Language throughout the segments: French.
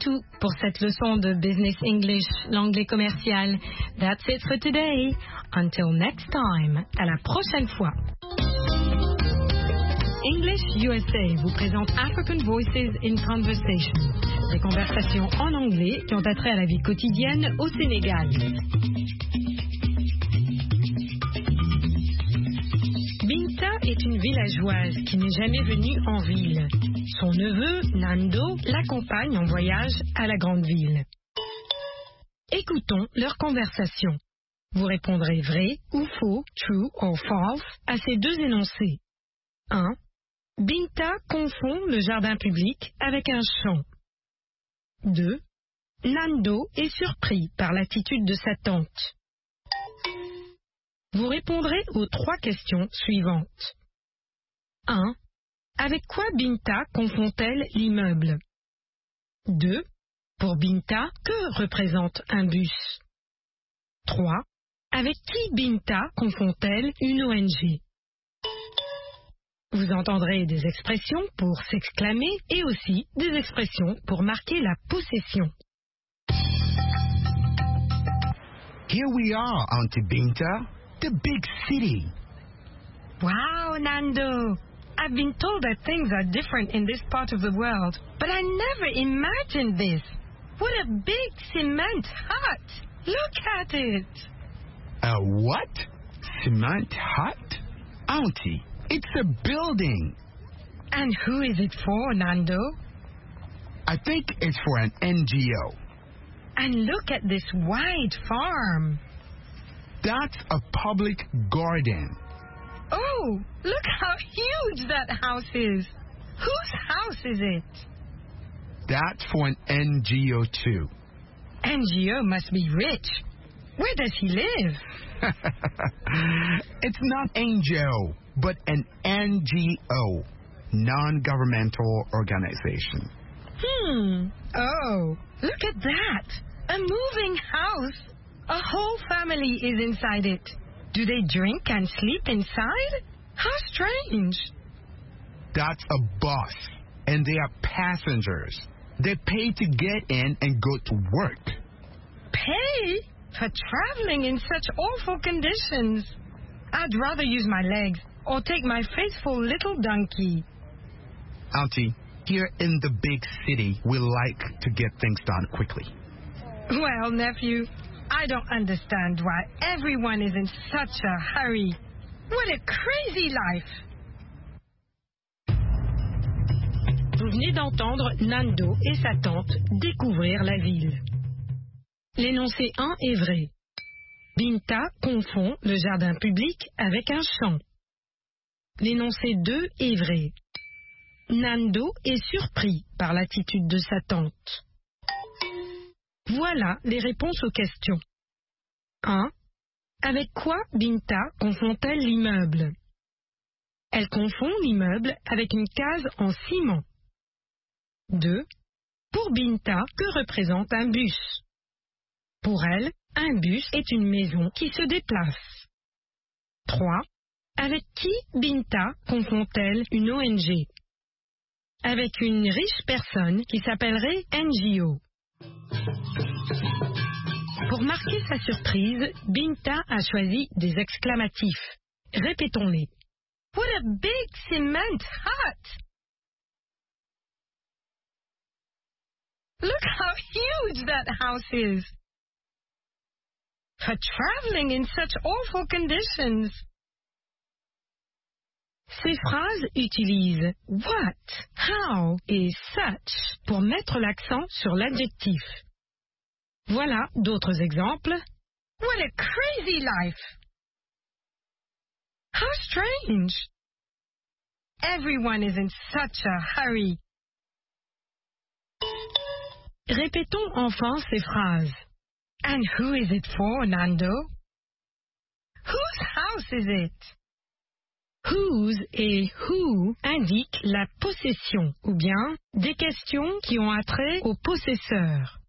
tout pour cette leçon de Business English, l'anglais commercial. That's it for today. Until next time. À la prochaine fois. English USA vous présente African Voices in Conversation. Des conversations en anglais qui ont attrait à la vie quotidienne au Sénégal. Binta est une villageoise qui n'est jamais venue en ville. Son neveu, Nando, l'accompagne en voyage à la grande ville. Écoutons leur conversation. Vous répondrez vrai ou faux, true or false, à ces deux énoncés. 1. Binta confond le jardin public avec un champ. 2. Nando est surpris par l'attitude de sa tante. Vous répondrez aux 3 questions suivantes. 1. Avec quoi Binta confond-elle l'immeuble? 2. Pour Binta, que représente un bus? 3. Avec qui Binta confond-elle une ONG? Vous entendrez des expressions pour s'exclamer et aussi des expressions pour marquer la possession. Here we are, Auntie Binta, the big city. Wow, Nando! I've been told that things are different in this part of the world, but I never imagined this. What a big cement hut! Look at it! A what? Cement hut? Auntie, it's a building. And who is it for, Nando? I think it's for an NGO. And look at this wide farm. That's a public garden. Oh, look how huge that house is. Whose house is it? That's for an NGO too. NGO must be rich. Where does he live? It's not NGO, but an NGO, non-governmental organization. Oh, look at that. A moving house. A whole family is inside it. Do they drink and sleep inside? How strange. That's a bus, and they are passengers. They pay to get in and go to work. Pay? For traveling in such awful conditions. I'd rather use my legs or take my faithful little donkey. Auntie, here in the big city, we like to get things done quickly. Well, nephew, I don't understand why everyone is in such a hurry. What a crazy life! Vous venez d'entendre Nando et sa tante découvrir la ville. L'énoncé 1 est vrai. Binta confond le jardin public avec un champ. L'énoncé 2 est vrai. Nando est surpris par l'attitude de sa tante. Voilà les réponses aux questions. 1. Avec quoi Binta confond-elle l'immeuble? Elle confond l'immeuble avec une case en ciment. 2. Pour Binta, que représente un bus? Pour elle, un bus est une maison qui se déplace. 3. Avec qui Binta confond-elle une ONG? Avec une riche personne qui s'appellerait NGO. Pour marquer sa surprise, Binta a choisi des exclamatifs. Répétons-les. What a big cement hut! Look how huge that house is! For traveling in such awful conditions. Ces phrases utilisent what, how et such pour mettre l'accent sur l'adjectif. Voilà d'autres exemples. What a crazy life! How strange! Everyone is in such a hurry. Répétons enfin ces phrases. And who is it for, Nando? Whose house is it? Whose et who indiquent la possession ou bien des questions qui ont attrait au possesseur.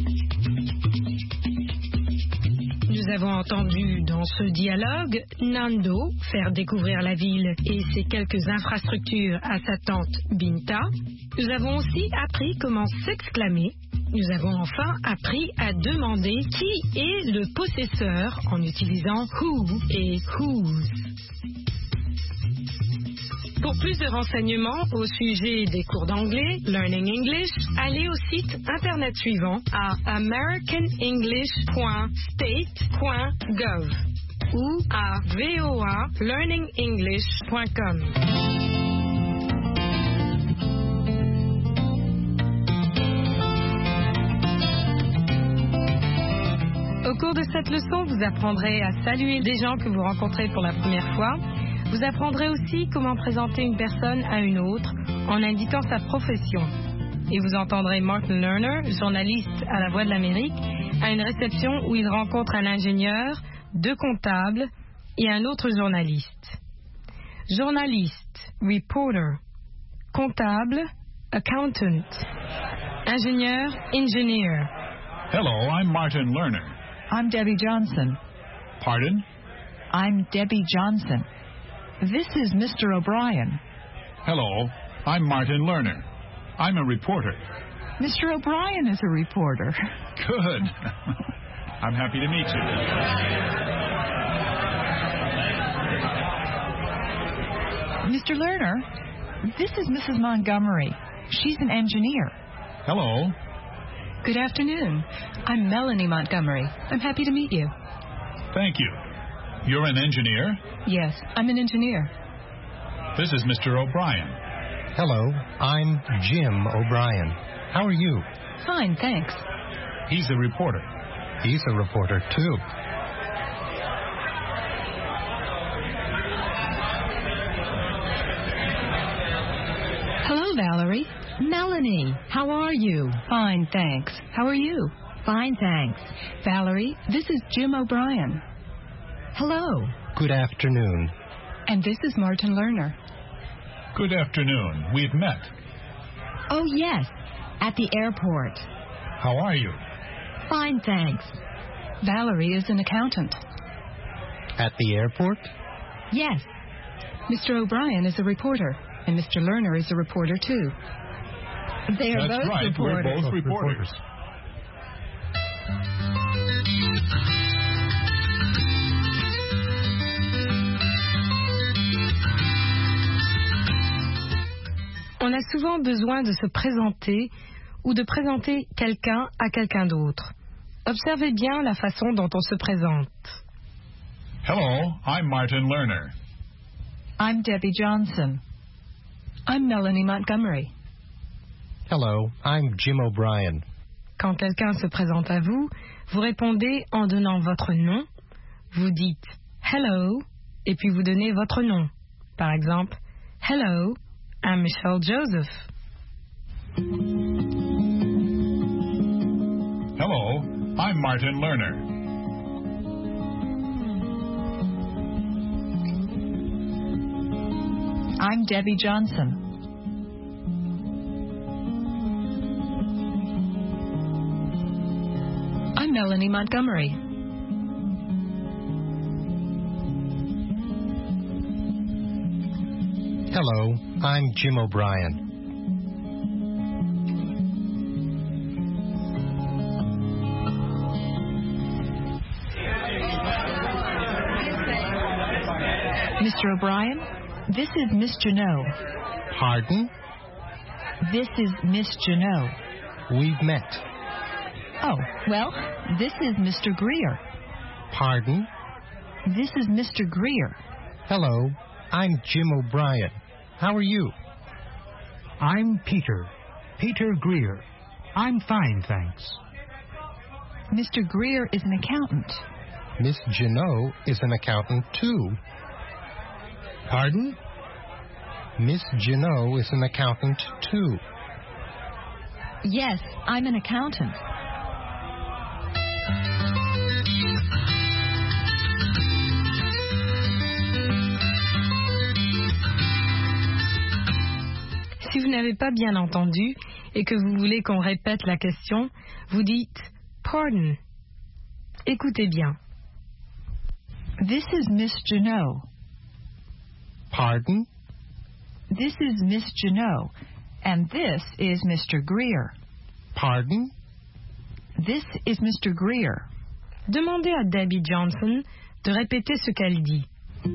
Nous avons entendu dans ce dialogue Nando faire découvrir la ville et ses quelques infrastructures à sa tante Binta. Nous avons aussi appris comment s'exclamer nous avons enfin appris à demander qui est le possesseur en utilisant who et whose. Pour plus de renseignements au sujet des cours d'anglais, Learning English, allez au site internet suivant à americanenglish.state.gov ou à voalearningenglish.com. Au cours de cette leçon, vous apprendrez à saluer des gens que vous rencontrez pour la première fois. Vous apprendrez aussi comment présenter une personne à une autre en indiquant sa profession. Et vous entendrez Martin Lerner, journaliste à La Voix de l'Amérique, à une réception où il rencontre un ingénieur, 2 comptables et un autre journaliste. Journaliste, reporter. Comptable, accountant. Ingénieur, engineer. Hello, I'm Martin Lerner. I'm Debbie Johnson. Pardon? I'm Debbie Johnson. This is Mr. O'Brien. Hello, I'm Martin Lerner. I'm a reporter. Mr. O'Brien is a reporter. Good. I'm happy to meet you. Mr. Lerner, this is Mrs. Montgomery. She's an engineer. Hello. Good afternoon. I'm Melanie Montgomery. I'm happy to meet you. Thank you. You're an engineer? Yes, I'm an engineer. This is Mr. O'Brien. Hello, I'm Jim O'Brien. How are you? Fine, thanks. He's a reporter. He's a reporter, too. Hello, Valerie. Melanie, how are you? Fine, thanks. How are you? Fine, thanks. Valerie, this is Jim O'Brien. Hello. Good afternoon. And this is Martin Lerner. Good afternoon. We've met. Oh, yes, at the airport. How are you? Fine, thanks. Valerie is an accountant. At the airport? Yes. Mr. O'Brien is a reporter, and Mr. Lerner is a reporter, too. They are That's both right. reporters. We're both reporters. On a souvent besoin de se présenter ou de présenter quelqu'un à quelqu'un d'autre. Observez bien la façon dont on se présente. Hello, I'm Martin Lerner. I'm Debbie Johnson. I'm Melanie Montgomery. Hello, I'm Jim O'Brien. Quand quelqu'un se présente à vous, vous répondez en donnant votre nom. Vous dites « Hello » et puis vous donnez votre nom. Par exemple, « Hello, I'm Michelle Joseph. » Hello, I'm Martin Lerner. I'm Debbie Johnson. I'm Melanie Montgomery. Hello, I'm Jim O'Brien. Mr. O'Brien, this is Miss Janot. Pardon? This is Miss Janot. We've met. Oh, well, this is Mr. Greer. Pardon? This is Mr. Greer. Hello, I'm Jim O'Brien. How are you? I'm Peter Greer. I'm fine, thanks. Mr. Greer is an accountant. Miss Janot is an accountant, too. Pardon? Miss Janot is an accountant, too. Yes, I'm an accountant. Si vous n'avez pas bien entendu et que vous voulez qu'on répète la question, vous dites « Pardon ». Écoutez bien. This is Miss Janot. Pardon? This is Miss Janot. And this is Mr. Greer. Pardon? This is Mr. Greer. Demandez à Debbie Johnson de répéter ce qu'elle dit.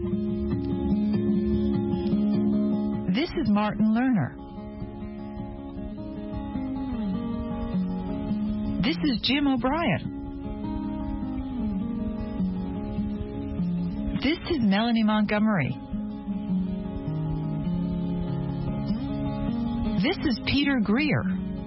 This is Martin Lerner. This is Jim O'Brien. This is Melanie Montgomery. This is Peter Greer.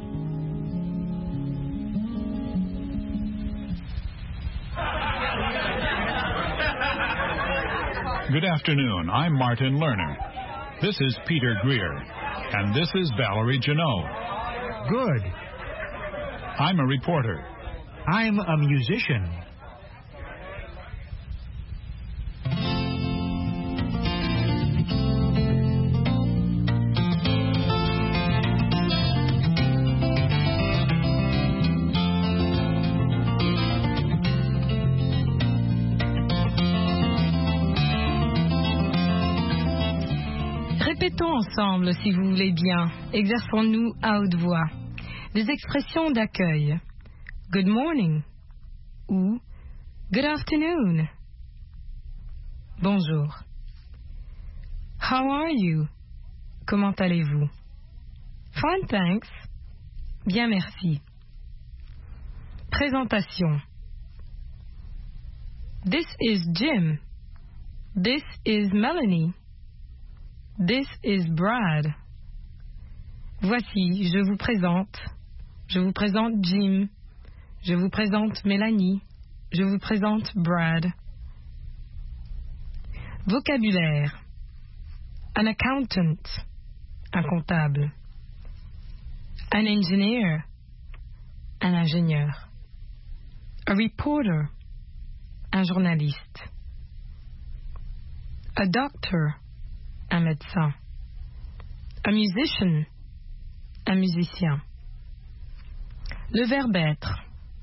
Good afternoon. I'm Martin Lerner. This is Peter Greer. And this is Valerie Janot. Good. I'm a reporter. I'm a musician. Répétons ensemble, si vous voulez bien. Exerçons-nous à haute voix. Des expressions d'accueil. Good morning ou good afternoon. Bonjour. How are you? Comment allez-vous? Fine, thanks. Bien, merci. Présentation. This is Jim. This is Melanie. This is Brad. Voici, je vous présente. Je vous présente Jim. Je vous présente Mélanie. Je vous présente Brad. Vocabulaire. An accountant. Un comptable. An engineer. Un ingénieur. A reporter. Un journaliste. A doctor. Un médecin. A musician. Un musicien. Le verbe être.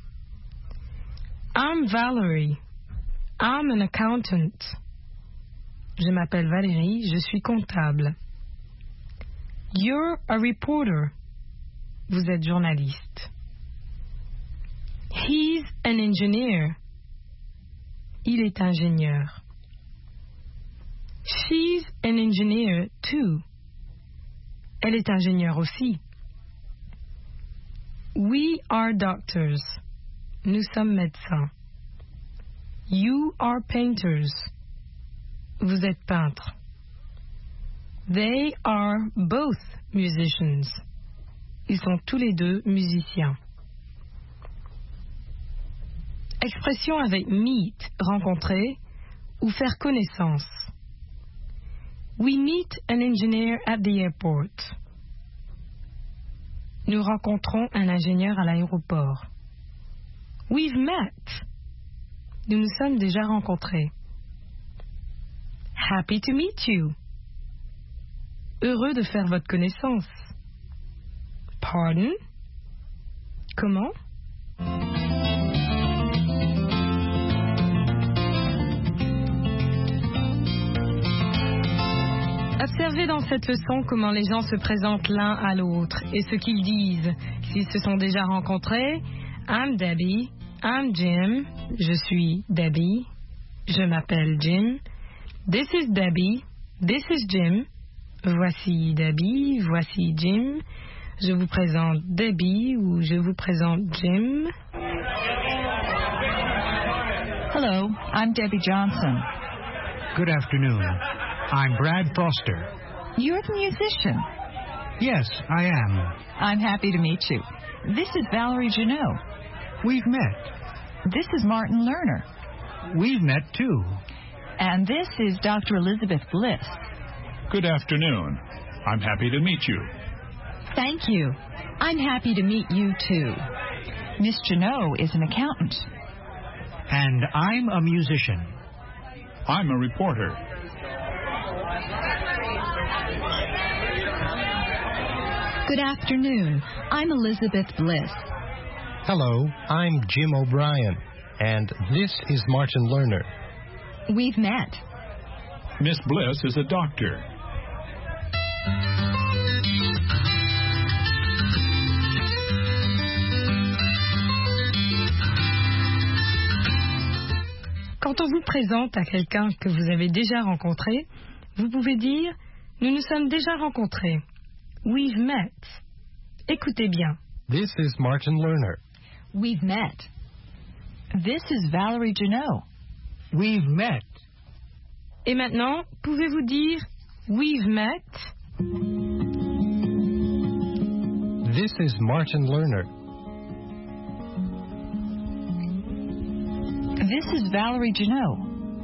I'm Valerie. I'm an accountant. Je m'appelle Valérie, je suis comptable. You're a reporter. Vous êtes journaliste. He's an engineer. Il est ingénieur. She's an engineer too. Elle est ingénieure aussi. We are doctors. Nous sommes médecins. You are painters. Vous êtes peintres. They are both musicians. Ils sont tous les deux musiciens. Expression avec meet, rencontrer ou faire connaissance. We meet an engineer at the airport. Nous rencontrons un ingénieur à l'aéroport. We've met. Nous nous sommes déjà rencontrés. Happy to meet you. Heureux de faire votre connaissance. Pardon? Comment? Observez dans cette leçon comment les gens se présentent l'un à l'autre et ce qu'ils disent. S'ils se sont déjà rencontrés, I'm Debbie, I'm Jim, je suis Debbie, je m'appelle Jim. This is Debbie, this is Jim. Voici Debbie, voici Jim. Je vous présente Debbie ou je vous présente Jim. Hello, I'm Debbie Johnson. Good afternoon. I'm Brad Foster. You're the musician. Yes, I am. I'm happy to meet you. This is Valerie Janot. We've met. This is Martin Lerner. We've met too. And this is Dr. Elizabeth Bliss. Good afternoon. I'm happy to meet you. Thank you. I'm happy to meet you too. Miss Janot is an accountant. And I'm a musician. I'm a reporter. Good afternoon. I'm Elizabeth Bliss. Hello, I'm Jim O'Brien, and this is Martin Lerner. We've met. Miss Bliss is a doctor. Quand on vous présente à quelqu'un que vous avez déjà rencontré, vous pouvez dire « Nous nous sommes déjà rencontrés ». We've met. Écoutez bien. This is Martin Lerner. We've met. This is Valerie Janot. We've met. Et maintenant, pouvez-vous dire « We've met ». This is Martin Lerner. This is Valerie Janot.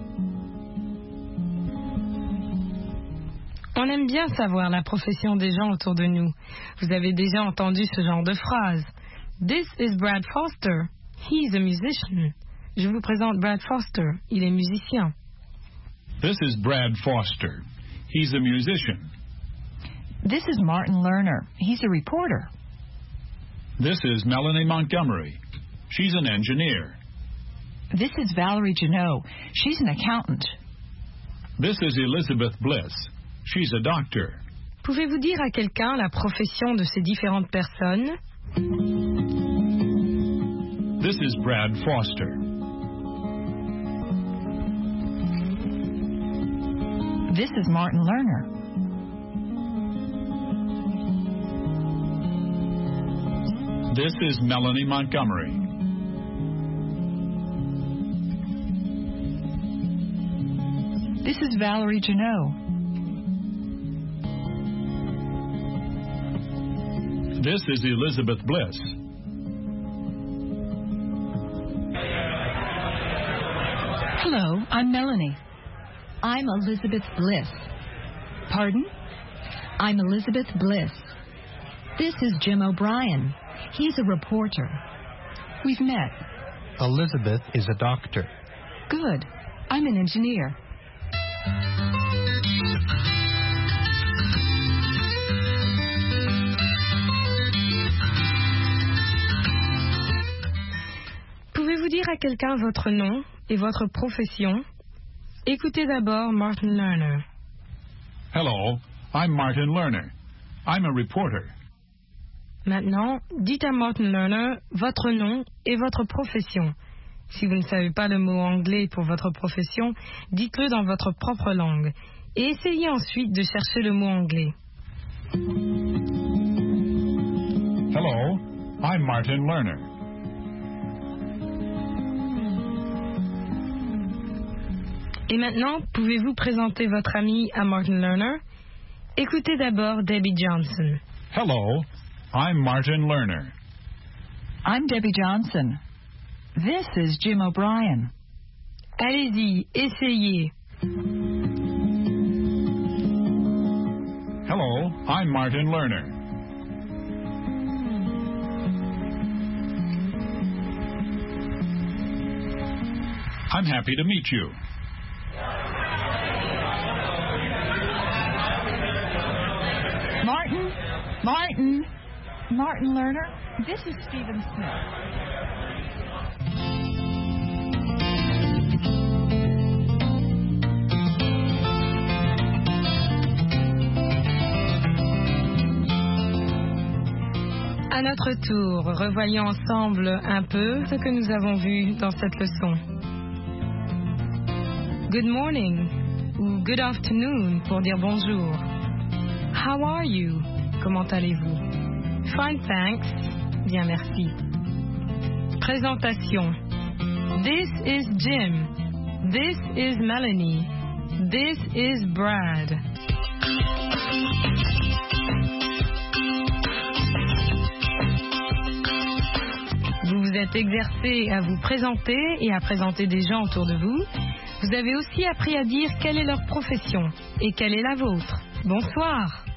On aime bien savoir la profession des gens autour de nous. Vous avez déjà entendu ce genre de phrase. This is Brad Foster. He's a musician. Je vous présente Brad Foster. Il est musicien. This is Brad Foster. He's a musician. This is Martin Lerner. He's a reporter. This is Melanie Montgomery. She's an engineer. This is Valerie Janot. She's an accountant. This is Elizabeth Bliss. She's a doctor. Pouvez-vous dire à quelqu'un la profession de ces différentes personnes? This is Brad Foster. This is Martin Lerner. This is Melanie Montgomery. This is Valerie Janot. This is Elizabeth Bliss. Hello, I'm Melanie. I'm Elizabeth Bliss. Pardon? I'm Elizabeth Bliss. This is Jim O'Brien. He's a reporter. We've met. Elizabeth is a doctor. Good. I'm an engineer. Pouvez-vous dire à quelqu'un votre nom et votre profession? Écoutez d'abord Martin Lerner. Hello, I'm Martin Lerner. I'm a reporter. Maintenant, dites à Martin Lerner votre nom et votre profession. Si vous ne savez pas le mot anglais pour votre profession, dites-le dans votre propre langue. Et essayez ensuite de chercher le mot anglais. Hello, I'm Martin Lerner. Et maintenant, pouvez-vous présenter votre ami à Martin Lerner? Écoutez d'abord Debbie Johnson. Hello, I'm Martin Lerner. I'm Debbie Johnson. This is Jim O'Brien. Allez-y, essayez. Hello, I'm Martin Lerner. I'm happy to meet you. Martin Lerner, this is Stephen Smith. À notre tour, revoyons ensemble un peu ce que nous avons vu dans cette leçon. Good morning ou good afternoon pour dire bonjour. How are you? Comment allez-vous? Fine, thanks. Bien, merci. Présentation. This is Jim. This is Melanie. This is Brad. Vous vous êtes exercé à vous présenter et à présenter des gens autour de vous. Vous avez aussi appris à dire quelle est leur profession et quelle est la vôtre. Bonsoir.